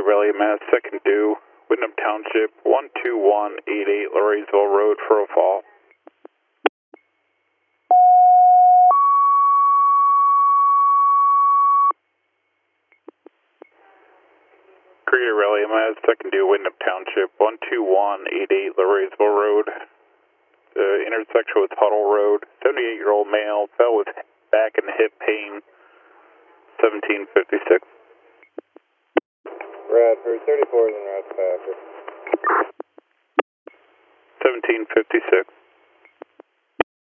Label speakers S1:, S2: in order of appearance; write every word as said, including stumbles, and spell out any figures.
S1: Rally Mass, second due, Windham Township, one two one eight eight Lorraysville Road for a fall. Creator Rally Mass, second due, Windham Township, one two one eight eight Lorraysville Road. The intersection with Huddle Road, seventy-eight-year-old male, fell with back and hip pain, seventeen fifty-six.
S2: Radford, thirty-four is in Red Packard.
S1: seventeen fifty-six.